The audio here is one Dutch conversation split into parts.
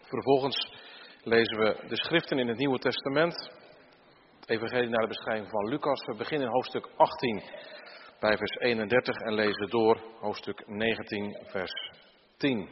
Vervolgens lezen we de schriften in het Nieuwe Testament. Het evangelie naar de beschrijving van Lucas. We beginnen in hoofdstuk 18 bij vers 31 en lezen door hoofdstuk 19 vers 10.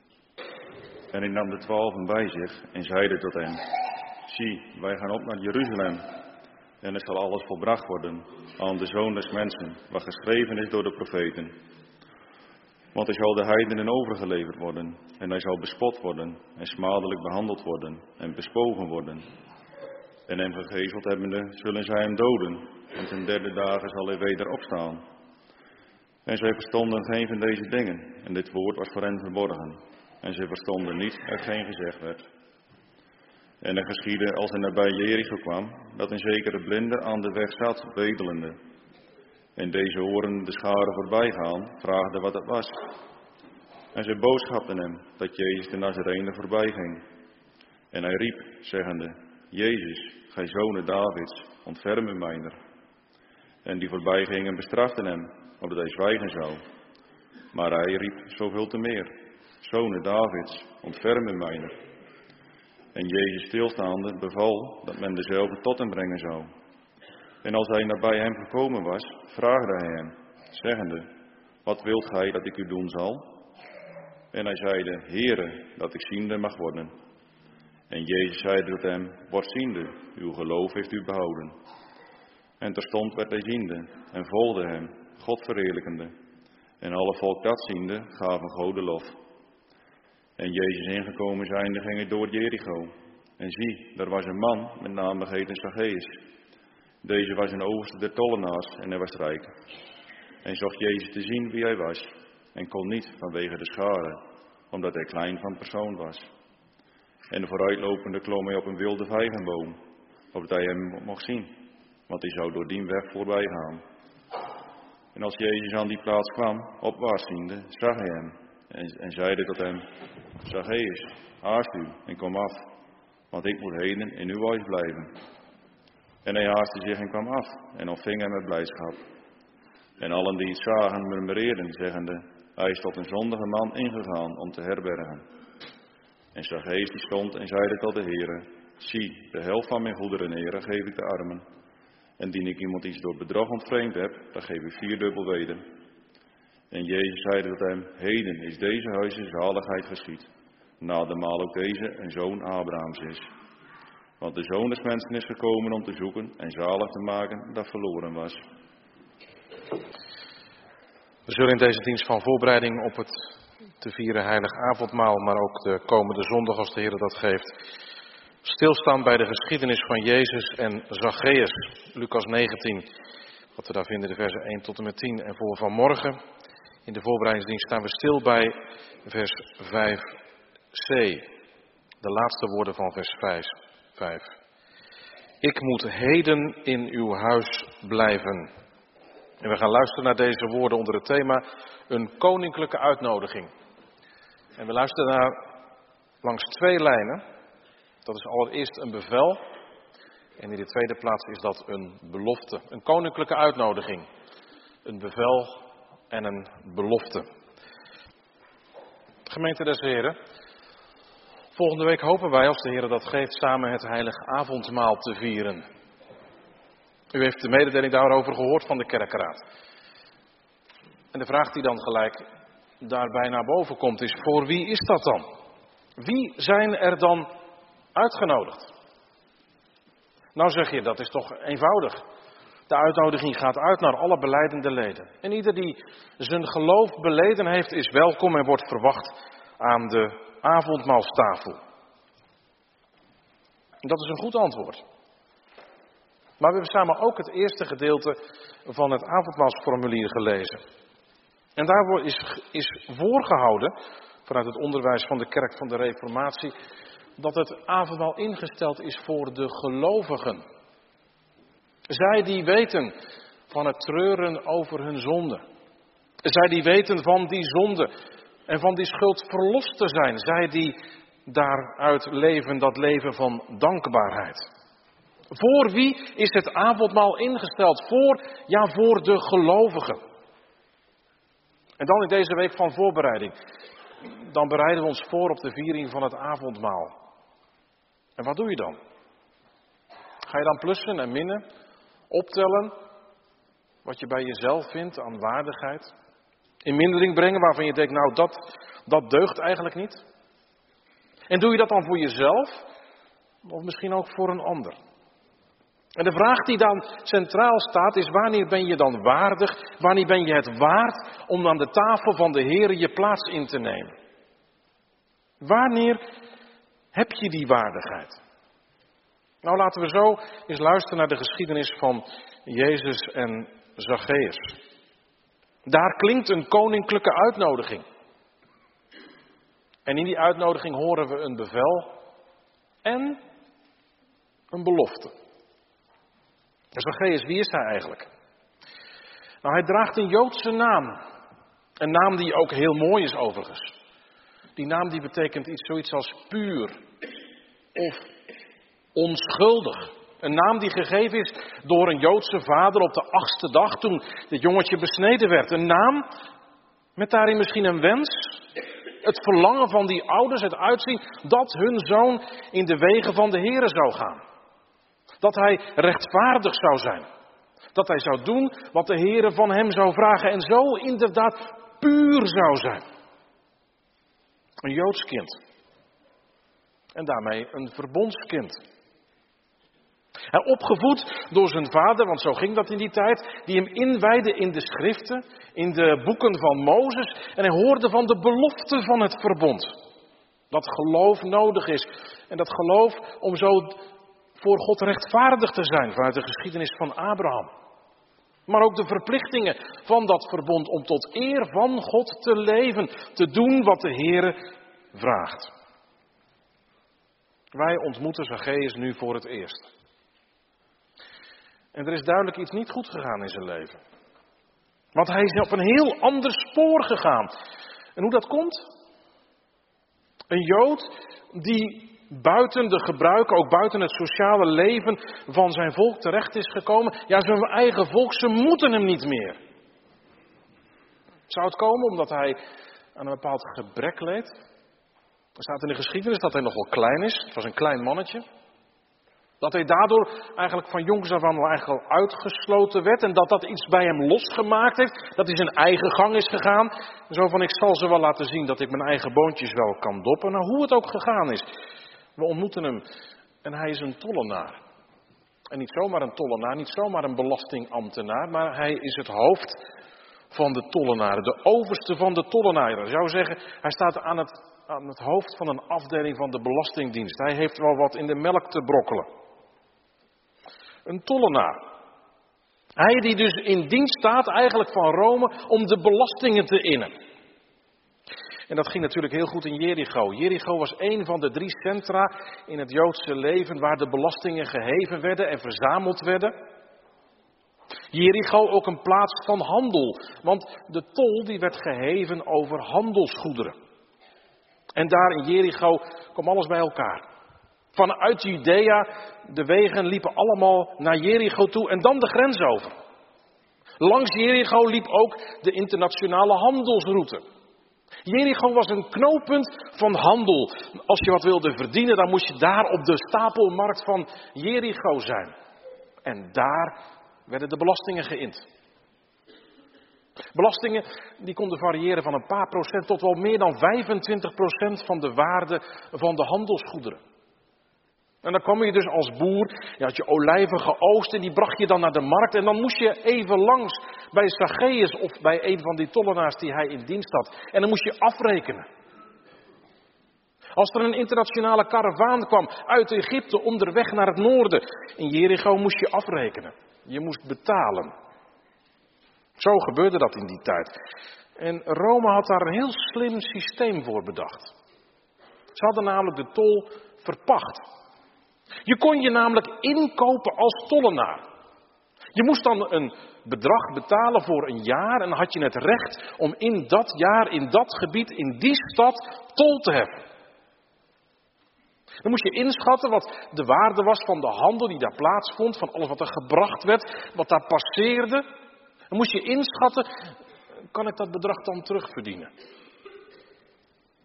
En hij nam de 12 bij zich en zeide tot hen: Zie, wij gaan op naar Jeruzalem. En er zal alles volbracht worden aan de Zoon des Mensen, wat geschreven is door de profeten. Want hij zal de heidenen overgeleverd worden, en hij zal bespot worden, en smadelijk behandeld worden, en bespogen worden. En hem gegezeld hebbende, zullen zij hem doden, en ten derde dagen zal hij weder opstaan. En zij verstonden geen van deze dingen, en dit woord was voor hen verborgen. En zij verstonden niet, hetgeen gezegd werd. En er geschiedde, als hij nabij Jericho kwam, dat een zekere blinde aan de weg zat, bedelende. En deze horen de scharen voorbij gaan, vraagden wat het was. En zij boodschapten hem, dat Jezus de Nazarene voorbij ging. En hij riep, zeggende: Jezus, gij zoon Davids, ontferm u mijner. En die voorbij gingen bestraften hem, opdat hij zwijgen zou. Maar hij riep zoveel te meer: Zoon Davids, ontferm u mijner. En Jezus stilstaande beval dat men dezelfde tot hem brengen zou. En als hij nabij hem gekomen was, vraagde hij hem, zeggende: Wat wilt gij dat ik u doen zal? En hij zeide: Heere, dat ik ziende mag worden. En Jezus zeide tot hem: Word ziende, uw geloof heeft u behouden. En terstond werd hij ziende en volgde hem, God verheerlijkende. En alle volk dat ziende, gaven God de lof. En Jezus ingekomen zijnde, ging hij door Jericho. En zie, daar was een man met naam geheten Zacchaeus. Deze was een overste der tollenaars en hij was rijk. En zocht Jezus te zien wie hij was, en kon niet vanwege de scharen, omdat hij klein van persoon was. En vooruitlopende klom hij op een wilde vijgenboom, opdat hij hem mocht zien, want hij zou door die weg voorbij gaan. En als Jezus aan die plaats kwam, opwaarts ziende, zag hij hem en zeide tot hem: Zacchaeus, haast u en kom af, want ik moet heden in uw huis blijven. En hij haastte zich en kwam af en ontving hem met blijdschap. En allen die het zagen murmureerden, zeggende: Hij is tot een zondige man ingegaan om te herbergen. En Zacchaeus die stond en zeide tot de Heere: Zie, de helft van mijn goederen, Heere, geef ik de armen. En indien ik iemand iets door bedrog ontvreemd heb, dan geef ik 4-dubbel weder. En Jezus zeide tot hem: Heden is deze huizen zaligheid geschied, nademaal ook deze een zoon Abrahams is. Want de Zoon des Mensen is gekomen om te zoeken en zalig te maken dat verloren was. We zullen in deze dienst van voorbereiding op het te vieren heilig avondmaal, maar ook de komende zondag als de Heer dat geeft, stilstaan bij de geschiedenis van Jezus en Zacchaeus. Lucas 19, wat we daar vinden, de versen 1 tot en met 10. En voor vanmorgen in de voorbereidingsdienst staan we stil bij vers 5c. De laatste woorden van vers 5. Ik moet heden in uw huis blijven. En we gaan luisteren naar deze woorden onder het thema een koninklijke uitnodiging. En we luisteren naar langs 2 lijnen. Dat is allereerst een bevel. En in de tweede plaats is dat een belofte. Een koninklijke uitnodiging. Een bevel en een belofte. Gemeente des Heren. Volgende week hopen wij, als de Heer dat geeft, samen het heilige avondmaal te vieren. U heeft de mededeling daarover gehoord van de kerkraad. En de vraag die dan gelijk daarbij naar boven komt is: voor wie is dat dan? Wie zijn er dan uitgenodigd? Nou zeg je, dat is toch eenvoudig. De uitnodiging gaat uit naar alle belijdende leden. En ieder die zijn geloof beleden heeft, is welkom en wordt verwacht aan de avondmaalstafel. En dat is een goed antwoord. Maar we hebben samen ook het eerste gedeelte van het avondmaalsformulier gelezen. En daar is voorgehouden, vanuit het onderwijs van de kerk van de Reformatie, dat het avondmaal ingesteld is voor de gelovigen. Zij die weten van het treuren over hun zonde. Zij die weten van die zonde en van die schuld verlost te zijn. Zij die daaruit leven, dat leven van dankbaarheid. Voor wie is het avondmaal ingesteld? Voor de gelovigen. En dan in deze week van voorbereiding. dan bereiden we ons voor op de viering van het avondmaal. En wat doe je dan? Ga je dan plussen en minnen? Optellen wat je bij jezelf vindt aan waardigheid? In mindering brengen waarvan je denkt, nou dat deugt eigenlijk niet? En doe je dat dan voor jezelf? Of misschien ook voor een ander? En de vraag die dan centraal staat is, wanneer ben je dan waardig? Wanneer ben je het waard om aan de tafel van de Heer je plaats in te nemen? Wanneer heb je die waardigheid? Nou, laten we zo eens luisteren naar de geschiedenis van Jezus en Zacchaeus. Daar klinkt een koninklijke uitnodiging. En in die uitnodiging horen we een bevel en een belofte. Zacchaeus, wie is hij eigenlijk? Nou, hij draagt een Joodse naam. Een naam die ook heel mooi is overigens. Die naam die betekent zoiets als puur of onschuldig. Een naam die gegeven is door een Joodse vader op de 8e dag toen dit jongetje besneden werd. Een naam met daarin misschien een wens. Het verlangen van die ouders, het uitzien dat hun zoon in de wegen van de Here zou gaan. Dat hij rechtvaardig zou zijn. Dat hij zou doen wat de Here van hem zou vragen en zo inderdaad puur zou zijn. Een Joods kind. En daarmee een verbondskind. Hij opgevoed door zijn vader, want zo ging dat in die tijd, die hem inwijdde in de schriften, in de boeken van Mozes. En hij hoorde van de belofte van het verbond. Dat geloof nodig is. En dat geloof om zo voor God rechtvaardig te zijn vanuit de geschiedenis van Abraham. Maar ook de verplichtingen van dat verbond om tot eer van God te leven, te doen wat de Heere vraagt. Wij ontmoeten Zacchaeus nu voor het eerst. En er is duidelijk iets niet goed gegaan in zijn leven. Want hij is op een heel ander spoor gegaan. En hoe dat komt? Een Jood die buiten de gebruiken, ook buiten het sociale leven van zijn volk terecht is gekomen. Ja, zijn eigen volk, ze moeten hem niet meer. Zou het komen omdat hij aan een bepaald gebrek leed? Er staat in de geschiedenis dat hij nogal klein is. Het was een klein mannetje. Dat hij daardoor eigenlijk van jongs af aan eigenlijk al uitgesloten werd. En dat dat iets bij hem losgemaakt heeft. Dat hij zijn eigen gang is gegaan. Zo van, ik zal ze wel laten zien dat ik mijn eigen boontjes wel kan doppen. Nou, hoe het ook gegaan is. We ontmoeten hem en hij is een tollenaar. En niet zomaar een tollenaar, niet zomaar een belastingambtenaar. Maar hij is het hoofd van de tollenaren. De overste van de tollenaren. Ik zou zeggen, hij staat aan het hoofd van een afdeling van de Belastingdienst. Hij heeft wel wat in de melk te brokkelen. Een tollenaar. Hij die dus in dienst staat eigenlijk van Rome om de belastingen te innen. En dat ging natuurlijk heel goed in Jericho. Jericho was een van de 3 centra in het Joodse leven waar de belastingen geheven werden en verzameld werden. Jericho ook een plaats van handel, want de tol die werd geheven over handelsgoederen. En daar in Jericho kwam alles bij elkaar. Vanuit Judea, de wegen liepen allemaal naar Jericho toe en dan de grens over. Langs Jericho liep ook de internationale handelsroute. Jericho was een knooppunt van handel. Als je wat wilde verdienen, dan moest je daar op de stapelmarkt van Jericho zijn. En daar werden de belastingen geïnd. Belastingen die konden variëren van een paar procent tot wel meer dan 25% van de waarde van de handelsgoederen. En dan kwam je dus als boer, je had je olijven geoogst en die bracht je dan naar de markt. En dan moest je even langs bij Zacchaeus of bij een van die tollenaars die hij in dienst had. En dan moest je afrekenen. Als er een internationale karavaan kwam uit Egypte onderweg naar het noorden. In Jericho moest je afrekenen. Je moest betalen. Zo gebeurde dat in die tijd. En Rome had daar een heel slim systeem voor bedacht. Ze hadden namelijk de tol verpacht. Je kon je namelijk inkopen als tollenaar. Je moest dan een bedrag betalen voor een jaar en dan had je het recht om in dat jaar, in dat gebied, in die stad tol te heffen. Dan moest je inschatten wat de waarde was van de handel die daar plaatsvond, van alles wat er gebracht werd, wat daar passeerde. Dan moest je inschatten, kan ik dat bedrag dan terugverdienen?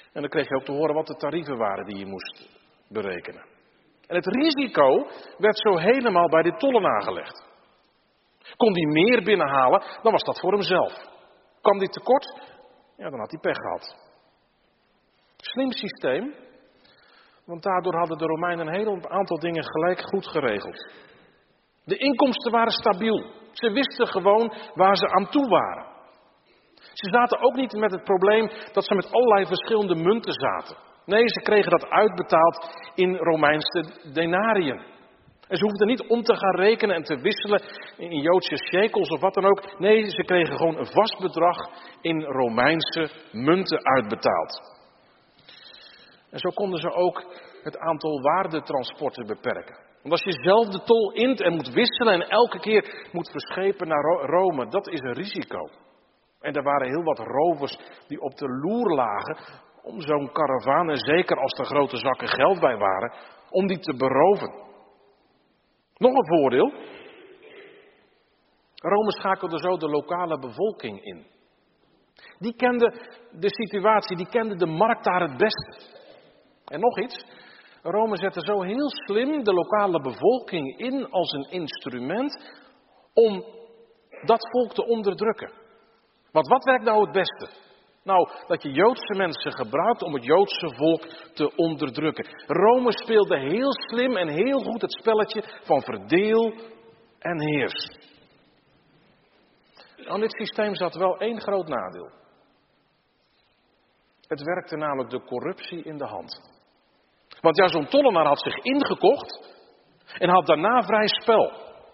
En dan kreeg je ook te horen wat de tarieven waren die je moest berekenen. En het risico werd zo helemaal bij de tollenaar gelegd. Kon hij meer binnenhalen, dan was dat voor hemzelf. Kwam hij tekort, ja, dan had hij pech gehad. Slim systeem, want daardoor hadden de Romeinen een heel aantal dingen gelijk goed geregeld. De inkomsten waren stabiel. Ze wisten gewoon waar ze aan toe waren. Ze zaten ook niet met het probleem dat ze met allerlei verschillende munten zaten. Nee, ze kregen dat uitbetaald in Romeinse denariën. En ze hoefden niet om te gaan rekenen en te wisselen in Joodse shekels of wat dan ook. Nee, ze kregen gewoon een vast bedrag in Romeinse munten uitbetaald. En zo konden ze ook het aantal waardetransporten beperken. Want als je zelf de tol int en moet wisselen en elke keer moet verschepen naar Rome, dat is een risico. En er waren heel wat rovers die op de loer lagen om zo'n karavaan, en zeker als er grote zakken geld bij waren, om die te beroven. Nog een voordeel. Rome schakelde zo de lokale bevolking in. Die kende de situatie, die kende de markt daar het beste. En nog iets. Rome zette zo heel slim de lokale bevolking in als een instrument om dat volk te onderdrukken. Want wat werkt nou het beste? Nou, dat je Joodse mensen gebruikt om het Joodse volk te onderdrukken. Rome speelde heel slim en heel goed het spelletje van verdeel en heers. Aan dit systeem zat wel één groot nadeel. Het werkte namelijk de corruptie in de hand. Want ja, zo'n tollenaar had zich ingekocht en had daarna vrij spel.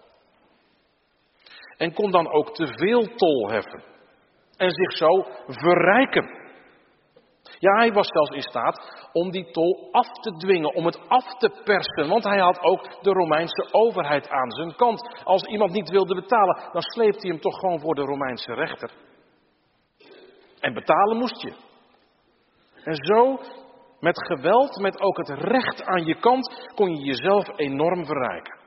En kon dan ook te veel tol heffen. En zich zo verrijken. Ja, hij was zelfs in staat om die tol af te dwingen, om het af te persen. Want hij had ook de Romeinse overheid aan zijn kant. Als iemand niet wilde betalen, dan sleepte hij hem toch gewoon voor de Romeinse rechter. En betalen moest je. En zo, met geweld, met ook het recht aan je kant, kon je jezelf enorm verrijken.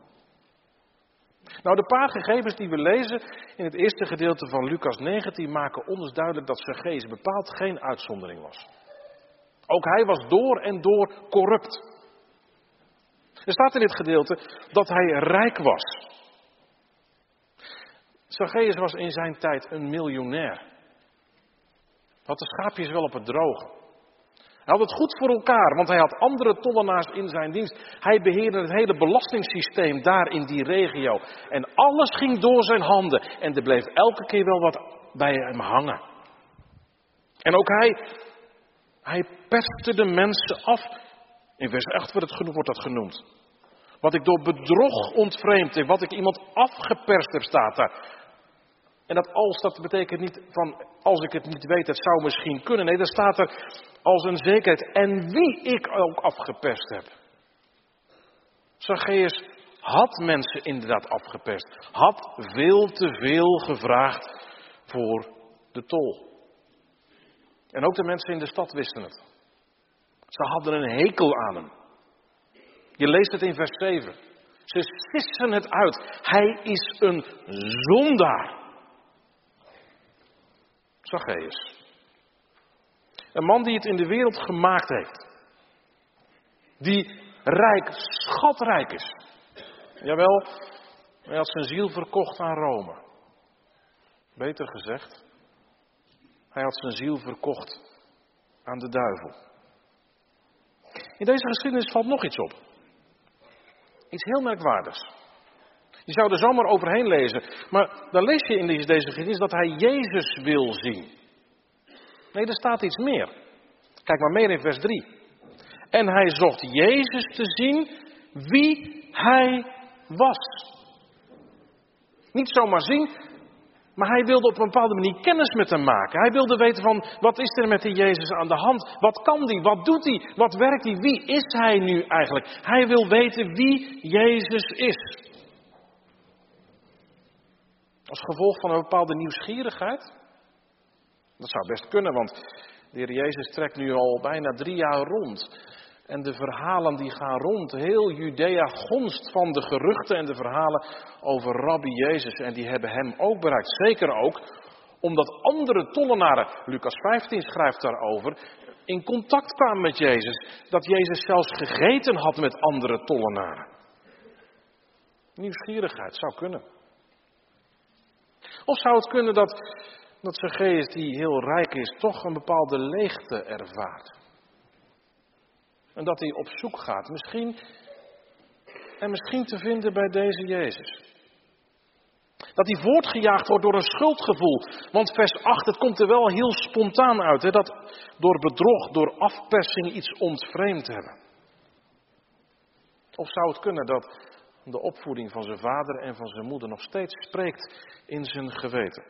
Nou, de paar gegevens die we lezen in het eerste gedeelte van Lucas 19 maken ons duidelijk dat Zacchaeus bepaald geen uitzondering was. Ook hij was door en door corrupt. Er staat in dit gedeelte dat hij rijk was. Zacchaeus was in zijn tijd een miljonair. Had de schaapjes wel op het droge. Hij had het goed voor elkaar, want hij had andere tollenaars in zijn dienst. Hij beheerde het hele belastingssysteem daar in die regio. En alles ging door zijn handen. En er bleef elke keer wel wat bij hem hangen. En ook hij perste de mensen af. In vers 8 wordt dat genoemd. Wat ik door bedrog ontvreemd heb, wat ik iemand afgeperst heb, staat daar. En dat betekent niet van, als ik het niet weet, het zou misschien kunnen. Nee, daar staat er als een zekerheid. En wie ik ook afgeperst heb. Zacchaeus had mensen inderdaad afgeperst. Had veel te veel gevraagd voor de tol. En ook de mensen in de stad wisten het. Ze hadden een hekel aan hem. Je leest het in vers 7. Ze sissen het uit. Hij is een zondaar. Zacchaeus. Een man die het in de wereld gemaakt heeft. Die schatrijk is. Jawel, hij had zijn ziel verkocht aan Rome. Beter gezegd, hij had zijn ziel verkocht aan de duivel. In deze geschiedenis valt nog iets op. Iets heel merkwaardigs. Je zou er zomaar overheen lezen, maar dan lees je in deze geschiedenis dat hij Jezus wil zien. Nee, er staat iets meer. Kijk maar meer in vers 3. En hij zocht Jezus te zien wie hij was. Niet zomaar zien, maar hij wilde op een bepaalde manier kennis met hem maken. Hij wilde weten van, wat is er met die Jezus aan de hand? Wat kan die? Wat doet hij? Wat werkt hij? Wie is hij nu eigenlijk? Hij wil weten wie Jezus is. Als gevolg van een bepaalde nieuwsgierigheid? Dat zou best kunnen, want de Heer Jezus trekt nu al bijna 3 jaar rond. En de verhalen die gaan rond. Heel Judea gonst van de geruchten en de verhalen over Rabbi Jezus. En die hebben hem ook bereikt. Zeker ook omdat andere tollenaren, Lucas 15 schrijft daarover, in contact kwamen met Jezus. Dat Jezus zelfs gegeten had met andere tollenaren. Nieuwsgierigheid zou kunnen. Of zou het kunnen dat Zacchaeus, die heel rijk is, toch een bepaalde leegte ervaart. En dat hij op zoek gaat. Misschien te vinden bij deze Jezus. Dat hij voortgejaagd wordt door een schuldgevoel. Want vers 8, het komt er wel heel spontaan uit. Hè, dat door bedrog, door afpersing iets ontvreemd hebben. Of zou het kunnen dat de opvoeding van zijn vader en van zijn moeder nog steeds spreekt in zijn geweten?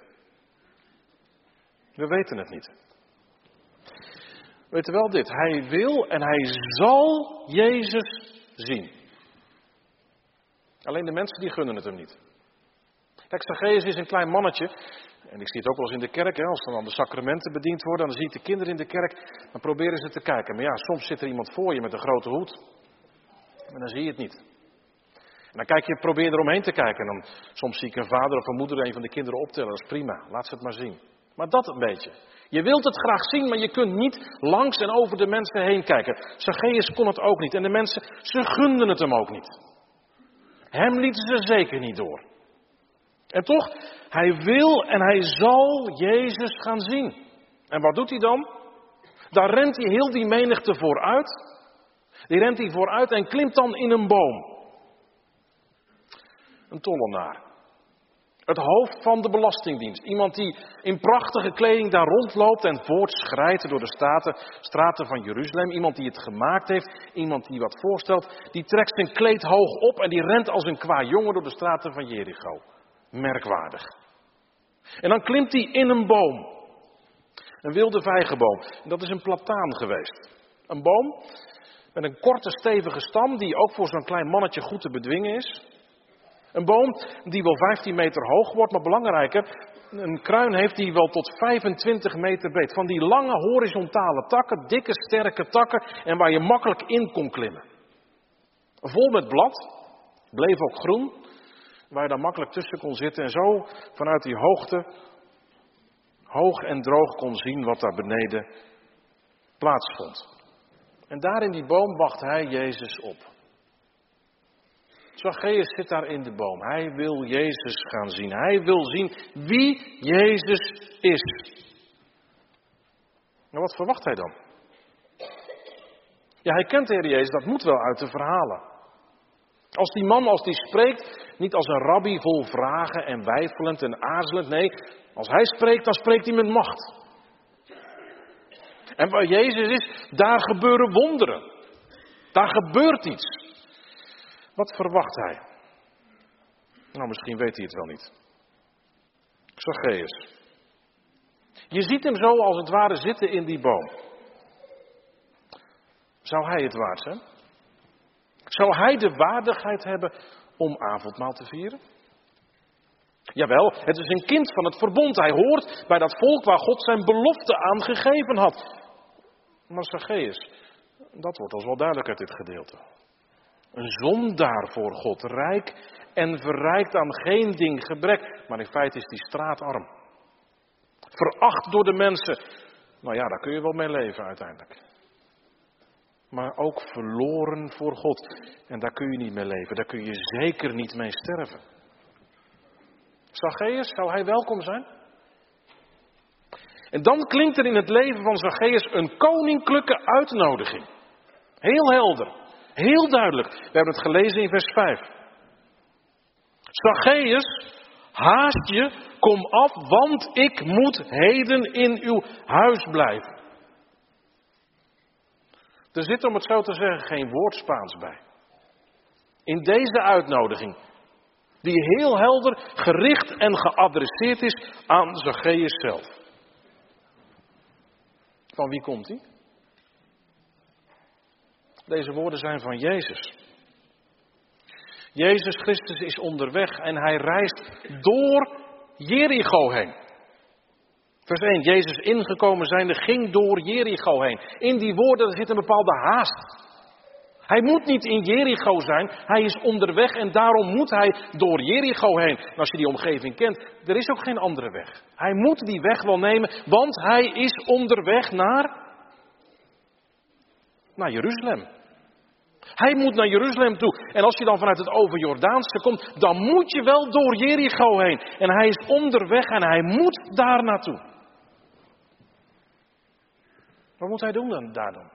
We weten het niet. We weten wel dit. Hij wil en hij zal Jezus zien. Alleen de mensen die gunnen het hem niet. Kijk, Zacchaeus is een klein mannetje. En ik zie het ook wel eens in de kerk. Hè, als dan de sacramenten bediend worden. Dan zie ik de kinderen in de kerk. Dan proberen ze te kijken. Maar ja, soms zit er iemand voor je met een grote hoed. Maar dan zie je het niet. En dan probeer je eromheen te kijken. En dan soms zie ik een vader of een moeder een van de kinderen optellen. Dat is prima. Laat ze het maar zien. Maar dat een beetje. Je wilt het graag zien, maar je kunt niet langs en over de mensen heen kijken. Zacchaeus kon het ook niet. En de mensen, ze gunden het hem ook niet. Hem lieten ze zeker niet door. En toch, hij wil en hij zal Jezus gaan zien. En wat doet hij dan? Daar rent hij heel die menigte vooruit. Die rent hij vooruit en klimt dan in een boom. Een tollenaar. Het hoofd van de belastingdienst. Iemand die in prachtige kleding daar rondloopt en voortschrijdt door de straten van Jeruzalem. Iemand die het gemaakt heeft. Iemand die wat voorstelt. Die trekt zijn kleed hoog op en die rent als een kwajongen door de straten van Jericho. Merkwaardig. En dan klimt hij in een boom. Een wilde vijgenboom. En dat is een plataan geweest. Een boom met een korte stevige stam die ook voor zo'n klein mannetje goed te bedwingen is. Een boom die wel 15 meter hoog wordt, maar belangrijker, een kruin heeft die wel tot 25 meter breed. Van die lange horizontale takken, dikke sterke takken en waar je makkelijk in kon klimmen. Vol met blad, bleef ook groen, waar je daar makkelijk tussen kon zitten en zo vanuit die hoogte hoog en droog kon zien wat daar beneden plaatsvond. En daar in die boom wacht hij Jezus op. Zacchaeus zit daar in de boom. Hij wil Jezus gaan zien. Hij wil zien wie Jezus is. Nou, wat verwacht hij dan? Ja, hij kent de Heer Jezus, dat moet wel uit de verhalen. Als die man, als die spreekt, niet als een rabbi vol vragen en weifelend en aarzelend. Nee, als hij spreekt, dan spreekt hij met macht. En waar Jezus is, daar gebeuren wonderen. Daar gebeurt iets. Wat verwacht hij? Nou, misschien weet hij het wel niet. Zacchaeus. Je ziet hem zo als het ware zitten in die boom. Zou hij het waard zijn? Zou hij de waardigheid hebben om avondmaal te vieren? Jawel, het is een kind van het verbond. Hij hoort bij dat volk waar God zijn belofte aan gegeven had. Maar Zacchaeus, dat wordt ons wel duidelijk uit dit gedeelte. Een zondaar voor God, rijk en verrijkt aan geen ding gebrek. Maar in feite is die straatarm. Veracht door de mensen. Nou ja, daar kun je wel mee leven uiteindelijk. Maar ook verloren voor God. En daar kun je niet mee leven. Daar kun je zeker niet mee sterven. Zacchaeus, zou hij welkom zijn? En dan klinkt er in het leven van Zacchaeus een koninklijke uitnodiging. Heel helder. Heel duidelijk. We hebben het gelezen in vers 5. Zacchaeus, haast je, kom af, want ik moet heden in uw huis blijven. Er zit, om het zo te zeggen, geen woord Spaans bij. In deze uitnodiging, die heel helder gericht en geadresseerd is aan Zacchaeus zelf. Van wie komt hij? Deze woorden zijn van Jezus. Jezus Christus is onderweg en hij reist door Jericho heen. Vers 1, Jezus ingekomen zijnde ging door Jericho heen. In die woorden zit een bepaalde haast. Hij moet niet in Jericho zijn, hij is onderweg en daarom moet hij door Jericho heen. En als je die omgeving kent, er is ook geen andere weg. Hij moet die weg wel nemen, want hij is onderweg naar naar Jeruzalem. Hij moet naar Jeruzalem toe. En als je dan vanuit het overjordaanse komt, dan moet je wel door Jericho heen. En hij is onderweg en hij moet daar naartoe. Wat moet hij doen daar dan?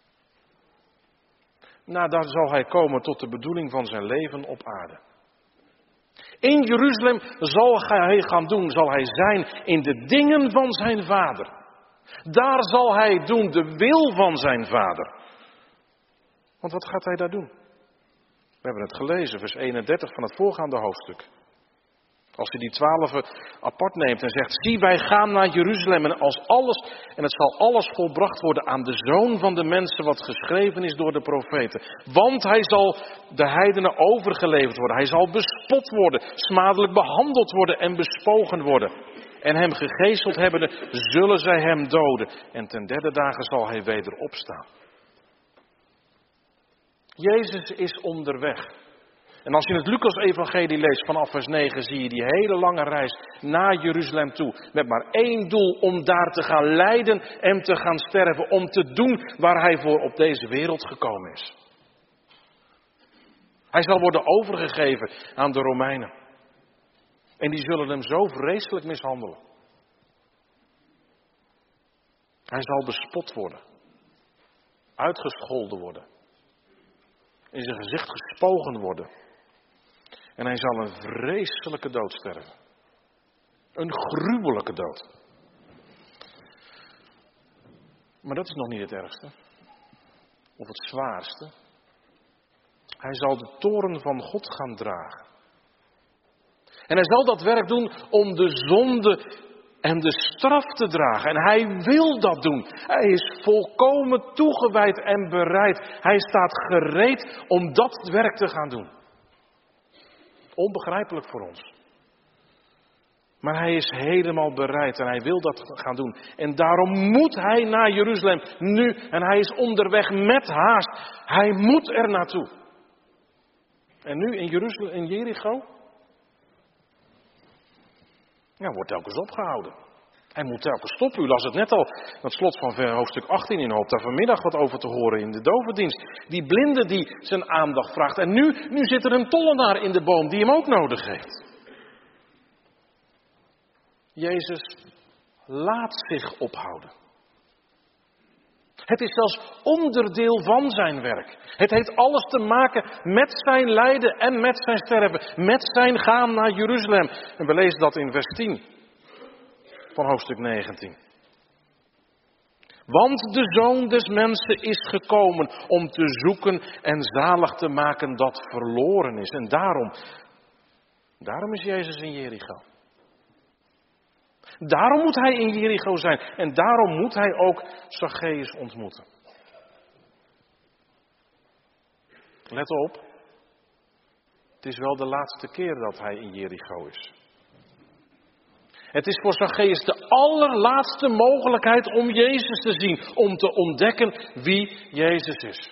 Nou, daar zal hij komen tot de bedoeling van zijn leven op aarde. In Jeruzalem zal hij zijn in de dingen van zijn vader. Daar zal hij doen de wil van zijn vader. Want wat gaat hij daar doen? We hebben het gelezen, vers 31 van het voorgaande hoofdstuk. Als hij die 12 apart neemt en zegt, zie wij gaan naar Jeruzalem en het zal alles volbracht worden aan de zoon van de mensen wat geschreven is door de profeten. Want hij zal de heidenen overgeleverd worden, hij zal bespot worden, smadelijk behandeld worden en bespogen worden. En hem gegezeld hebbende, zullen zij hem doden en ten derde dagen zal hij weder opstaan. Jezus is onderweg. En als je het Lucas-evangelie leest vanaf vers 9, zie je die hele lange reis naar Jeruzalem toe. Met maar één doel, om daar te gaan lijden en te gaan sterven. Om te doen waar hij voor op deze wereld gekomen is. Hij zal worden overgegeven aan de Romeinen. En die zullen hem zo vreselijk mishandelen. Hij zal bespot worden. Uitgescholden worden. In zijn gezicht gespogen worden. En hij zal een vreselijke dood sterven. Een gruwelijke dood. Maar dat is nog niet het ergste. Of het zwaarste. Hij zal de toorn van God gaan dragen. En hij zal dat werk doen om de zonde en de straf te dragen. En hij wil dat doen. Hij is volkomen toegewijd en bereid. Hij staat gereed om dat werk te gaan doen. Onbegrijpelijk voor ons. Maar hij is helemaal bereid en hij wil dat gaan doen. En daarom moet hij naar Jeruzalem nu. En hij is onderweg met haast. Hij moet er naartoe. En nu in Jeruzalem, in Jericho? Ja, wordt telkens opgehouden. Hij moet telkens stoppen. U las het net al, het slot van hoofdstuk 18 in hoop daar vanmiddag wat over te horen in de dovendienst. Die blinde die zijn aandacht vraagt. En nu zit er een tollenaar in de boom die hem ook nodig heeft. Jezus laat zich ophouden. Het is zelfs onderdeel van zijn werk. Het heeft alles te maken met zijn lijden en met zijn sterven. Met zijn gaan naar Jeruzalem. En we lezen dat in vers 10 van hoofdstuk 19. Want de Zoon des Mensen is gekomen om te zoeken en zalig te maken dat verloren is. En daarom is Jezus in Jericho. Daarom moet hij in Jericho zijn. En daarom moet hij ook Zacchaeus ontmoeten. Let op. Het is wel de laatste keer dat hij in Jericho is. Het is voor Zacchaeus de allerlaatste mogelijkheid om Jezus te zien. Om te ontdekken wie Jezus is.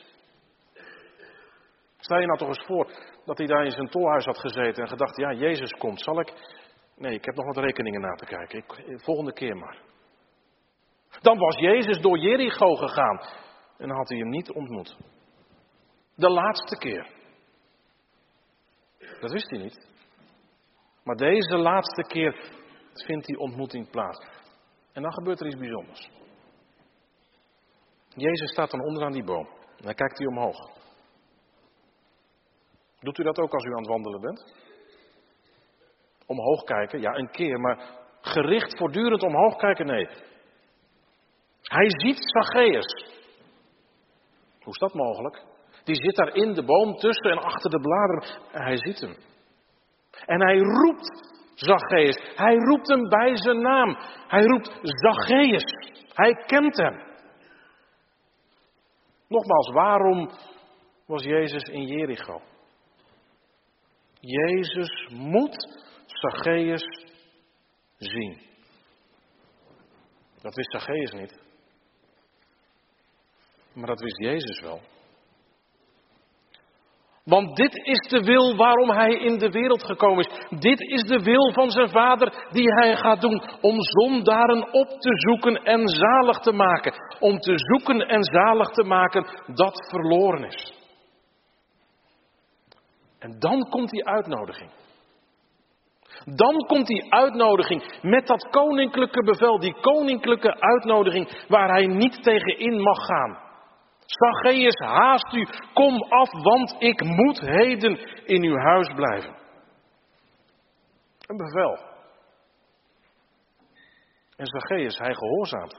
Stel je nou toch eens voor dat hij daar in zijn tolhuis had gezeten en gedacht, ja, Jezus komt, zal ik... Nee, ik heb nog wat rekeningen na te kijken. Volgende keer maar. Dan was Jezus door Jericho gegaan. En dan had hij hem niet ontmoet. De laatste keer. Dat wist hij niet. Maar deze laatste keer vindt die ontmoeting plaats. En dan gebeurt er iets bijzonders. Jezus staat dan onderaan die boom. En dan kijkt hij omhoog. Doet u dat ook als u aan het wandelen bent? Omhoog kijken, ja, een keer, maar gericht voortdurend omhoog kijken, nee. Hij ziet Zacchaeus. Hoe is dat mogelijk? Die zit daar in de boom tussen en achter de bladeren. En hij ziet hem. En hij roept Zacchaeus. Hij roept hem bij zijn naam. Hij roept Zacchaeus. Hij kent hem. Nogmaals, waarom was Jezus in Jericho? Jezus moet Zacchaeus zien. Dat wist Zacchaeus niet. Maar dat wist Jezus wel. Want dit is de wil waarom hij in de wereld gekomen is. Dit is de wil van zijn Vader die hij gaat doen. Om zondaren op te zoeken en zalig te maken. Om te zoeken en zalig te maken dat verloren is. En dan komt die uitnodiging. Dan komt die uitnodiging met dat koninklijke bevel. Die koninklijke uitnodiging waar hij niet tegen in mag gaan. Zacchaeus, haast u, kom af, want ik moet heden in uw huis blijven. Een bevel. En Zacchaeus, hij gehoorzaamt.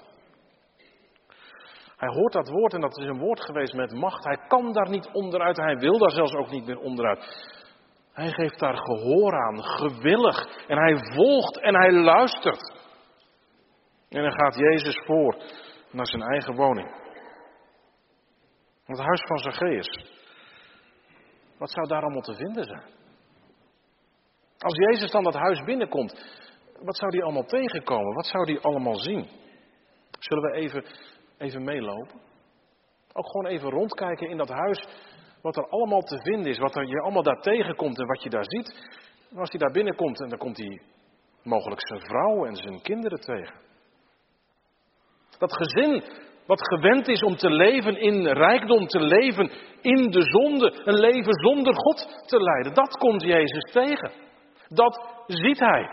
Hij hoort dat woord en dat is een woord geweest met macht. Hij kan daar niet onderuit, hij wil daar zelfs ook niet meer onderuit. Hij geeft daar gehoor aan, gewillig. En hij volgt en hij luistert. En dan gaat Jezus voor naar zijn eigen woning. Het huis van Zacchaeus. Wat zou daar allemaal te vinden zijn? Als Jezus dan dat huis binnenkomt, wat zou die allemaal tegenkomen? Wat zou die allemaal zien? Zullen we even meelopen? Ook gewoon even rondkijken in dat huis, wat er allemaal te vinden is, wat je allemaal daar tegenkomt en wat je daar ziet. En als hij daar binnenkomt en dan komt hij mogelijk zijn vrouw en zijn kinderen tegen. Dat gezin wat gewend is om te leven in rijkdom, te leven in de zonde, een leven zonder God te leiden. Dat komt Jezus tegen. Dat ziet hij.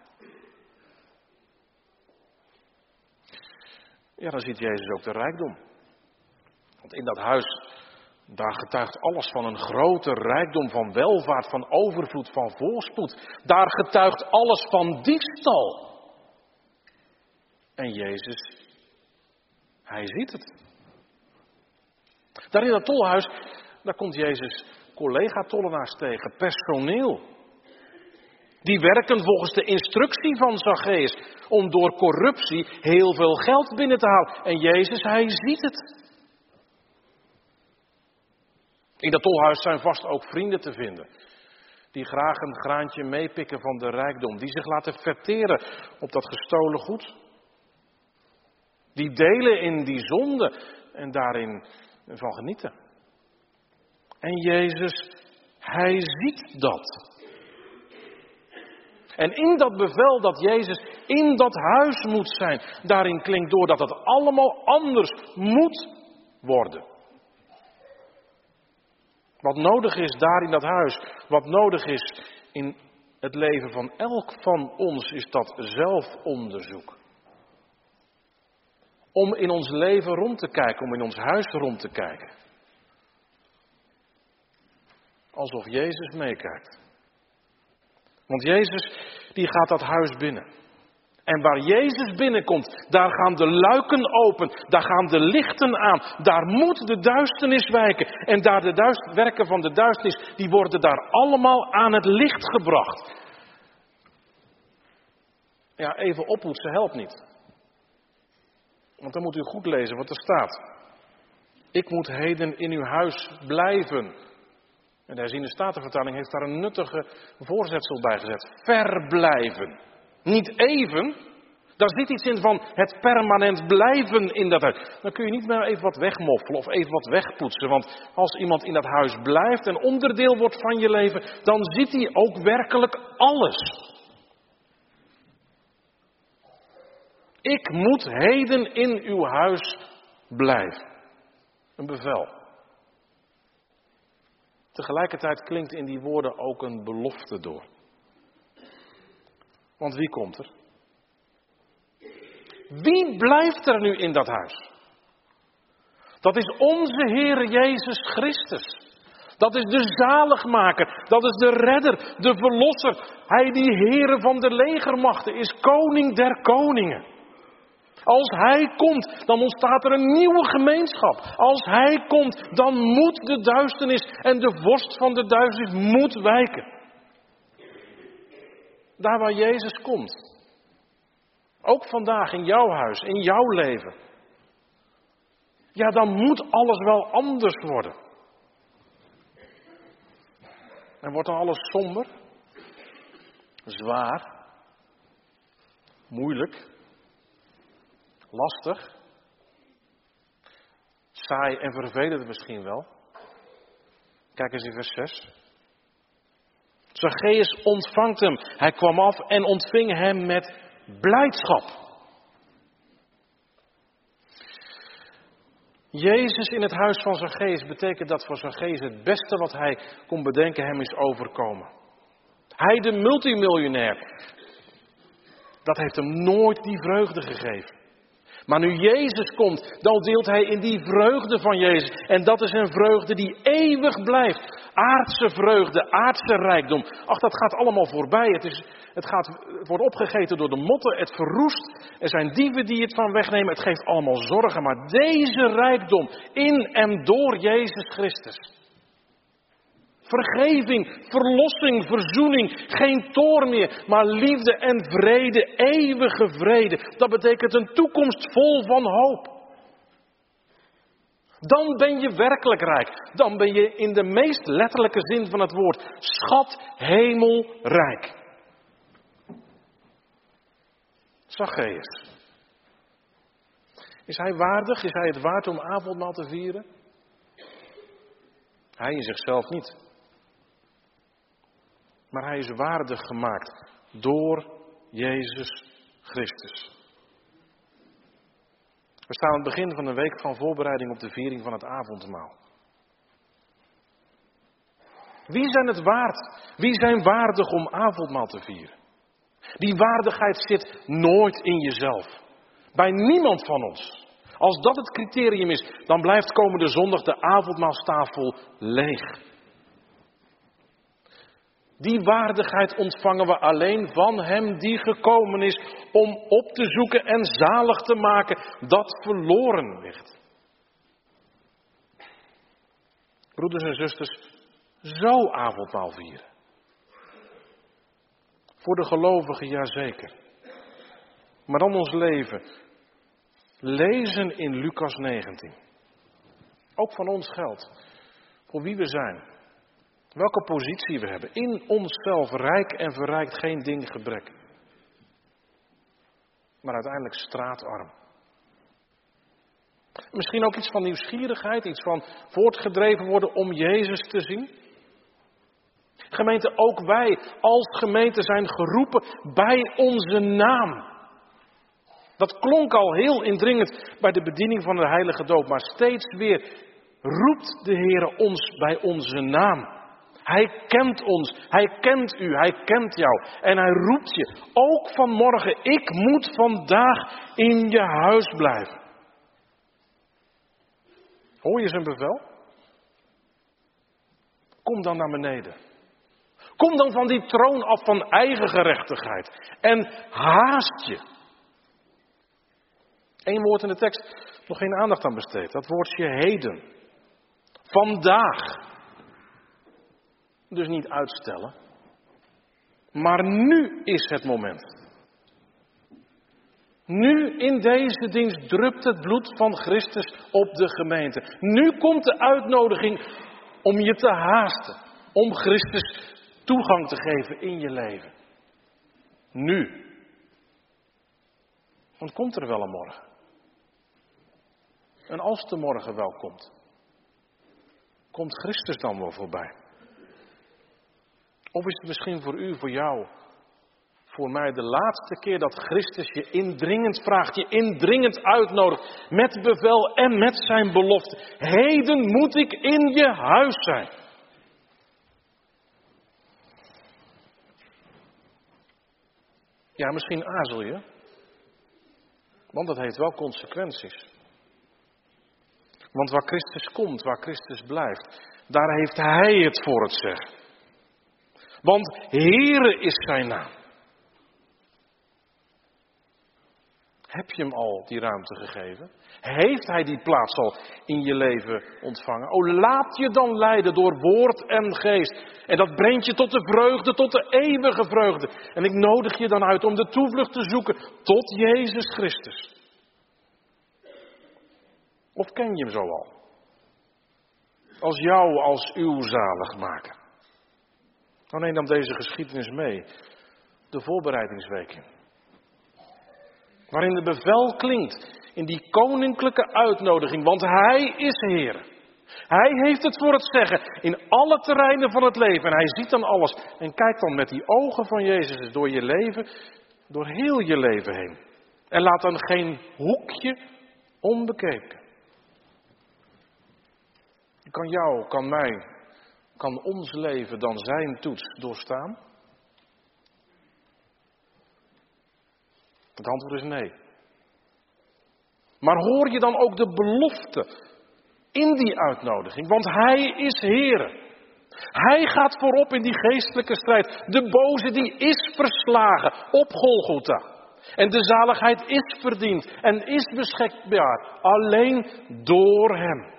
Ja, dan ziet Jezus ook de rijkdom. Want in dat huis, daar getuigt alles van een grote rijkdom, van welvaart, van overvloed, van voorspoed. Daar getuigt alles van diefstal. En Jezus, hij ziet het. Daar in dat tolhuis, daar komt Jezus collega-tollenaars tegen, personeel. Die werken volgens de instructie van Zacchaeus om door corruptie heel veel geld binnen te halen. En Jezus, hij ziet het. In dat tolhuis zijn vast ook vrienden te vinden. Die graag een graantje meepikken van de rijkdom. Die zich laten verteren op dat gestolen goed. Die delen in die zonde en daarin van genieten. En Jezus, hij ziet dat. En in dat bevel dat Jezus in dat huis moet zijn, daarin klinkt door dat het allemaal anders moet worden. Wat nodig is daar in dat huis, wat nodig is in het leven van elk van ons, is dat zelfonderzoek. Om in ons leven rond te kijken, om in ons huis rond te kijken. Alsof Jezus meekijkt. Want Jezus, die gaat dat huis binnen. En waar Jezus binnenkomt, daar gaan de luiken open, daar gaan de lichten aan. Daar moet de duisternis wijken. En daar de werken van de duisternis, die worden daar allemaal aan het licht gebracht. Ja, even oppoetsen helpt niet. Want dan moet u goed lezen wat er staat. Ik moet heden in uw huis blijven. En de herziende Statenvertaling heeft daar een nuttige voorzetsel bij gezet. Verblijven. Niet even. Daar zit iets in van het permanent blijven in dat huis. Dan kun je niet meer even wat wegmoffelen of even wat wegpoetsen. Want als iemand in dat huis blijft en onderdeel wordt van je leven, dan ziet hij ook werkelijk alles. Ik moet heden in uw huis blijven. Een bevel. Tegelijkertijd klinkt in die woorden ook een belofte door. Want wie komt er? Wie blijft er nu in dat huis? Dat is onze Heer Jezus Christus. Dat is de zaligmaker. Dat is de redder, de verlosser. Hij die Heere van de legermachten is, koning der koningen. Als hij komt, dan ontstaat er een nieuwe gemeenschap. Als hij komt, dan moet de duisternis en de vorst van de duisternis moet wijken. Daar waar Jezus komt. Ook vandaag in jouw huis, in jouw leven. Ja, dan moet alles wel anders worden. En wordt dan alles somber, zwaar, moeilijk, lastig, saai en vervelend misschien wel. Kijk eens in vers 6. Zacchaeus ontvangt hem. Hij kwam af en ontving hem met blijdschap. Jezus in het huis van Zacchaeus betekent dat voor Zacchaeus het beste wat hij kon bedenken hem is overkomen. Hij, de multimiljonair, dat heeft hem nooit die vreugde gegeven. Maar nu Jezus komt, dan deelt hij in die vreugde van Jezus. En dat is een vreugde die eeuwig blijft. Aardse vreugde, aardse rijkdom. Ach, dat gaat allemaal voorbij. Het wordt opgegeten door de motten, het verroest. Er zijn dieven die het van wegnemen. Het geeft allemaal zorgen. Maar deze rijkdom in en door Jezus Christus. Vergeving, verlossing, verzoening, geen toorn meer, maar liefde en vrede, eeuwige vrede. Dat betekent een toekomst vol van hoop. Dan ben je werkelijk rijk. Dan ben je in de meest letterlijke zin van het woord schat, hemelrijk. Zacchaeus. Is hij waardig? Is hij het waard om avondmaal te vieren? Hij in zichzelf niet. Maar hij is waardig gemaakt door Jezus Christus. We staan aan het begin van een week van voorbereiding op de viering van het avondmaal. Wie zijn het waard? Wie zijn waardig om avondmaal te vieren? Die waardigheid zit nooit in jezelf. Bij niemand van ons. Als dat het criterium is, dan blijft komende zondag de avondmaalstafel leeg. Die waardigheid ontvangen we alleen van Hem die gekomen is om op te zoeken en zalig te maken dat verloren ligt. Broeders en zusters, zo avondmaal vieren. Voor de gelovigen, jazeker. Maar dan ons leven. Lezen in Lucas 19. Ook van ons geldt. Voor wie we zijn. Welke positie we hebben. In onszelf rijk en verrijkt geen ding gebrek. Maar uiteindelijk straatarm. Misschien ook iets van nieuwsgierigheid. Iets van voortgedreven worden om Jezus te zien. Gemeente, ook wij als gemeente zijn geroepen bij onze naam. Dat klonk al heel indringend bij de bediening van de heilige doop. Maar steeds weer roept de Heer ons bij onze naam. Hij kent ons, hij kent u, hij kent jou. En hij roept je, ook vanmorgen, ik moet vandaag in je huis blijven. Hoor je zijn bevel? Kom dan naar beneden. Kom dan van die troon af van eigen gerechtigheid. En haast je. Eén woord in de tekst, nog geen aandacht aan besteed. Dat woordje heden. Vandaag. Dus niet uitstellen. Maar nu is het moment. Nu in deze dienst drupt het bloed van Christus op de gemeente. Nu komt de uitnodiging om je te haasten. Om Christus toegang te geven in je leven. Nu. Want komt er wel een morgen. En als de morgen wel komt. Komt Christus dan wel voorbij? Of is het misschien voor u, voor jou, voor mij de laatste keer dat Christus je indringend vraagt, je indringend uitnodigt, met bevel en met zijn belofte. Heden moet ik in je huis zijn. Ja, misschien aarzel je, want dat heeft wel consequenties. Want waar Christus komt, waar Christus blijft, daar heeft Hij het voor het zeggen. Want Heere is zijn naam. Heb je hem al die ruimte gegeven? Heeft hij die plaats al in je leven ontvangen? O, laat je dan leiden door woord en geest. En dat brengt je tot de vreugde, tot de eeuwige vreugde. En ik nodig je dan uit om de toevlucht te zoeken tot Jezus Christus. Of ken je hem zo al? Als jou, als uw zaligmaker. Oh nee, dan deze geschiedenis mee. De voorbereidingsweek in. Waarin de bevel klinkt in die koninklijke uitnodiging. Want Hij is Heer. Hij heeft het voor het zeggen in alle terreinen van het leven. En hij ziet dan alles. En kijk dan met die ogen van Jezus door je leven, door heel je leven heen. En laat dan geen hoekje onbekeken. Kan jou, kan mij, kan ons leven dan zijn toets doorstaan? Het antwoord is nee. Maar hoor je dan ook de belofte in die uitnodiging? Want hij is Heere. Hij gaat voorop in die geestelijke strijd. De boze die is verslagen op Golgotha. En de zaligheid is verdiend en is beschikbaar alleen door hem.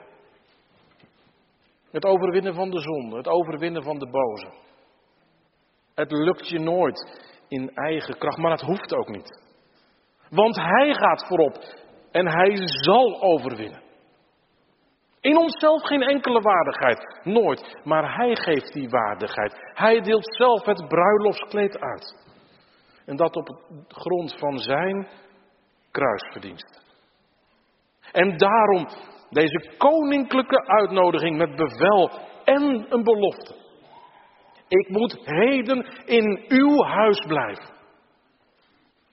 Het overwinnen van de zonde, het overwinnen van de boze. Het lukt je nooit in eigen kracht, maar dat hoeft ook niet. Want hij gaat voorop en hij zal overwinnen. In onszelf geen enkele waardigheid, nooit. Maar hij geeft die waardigheid. Hij deelt zelf het bruiloftskleed uit. En dat op de grond van zijn kruisverdienst. En daarom deze koninklijke uitnodiging met bevel en een belofte. Ik moet heden in uw huis blijven.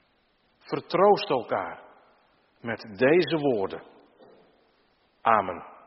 Vertroost elkaar met deze woorden. Amen.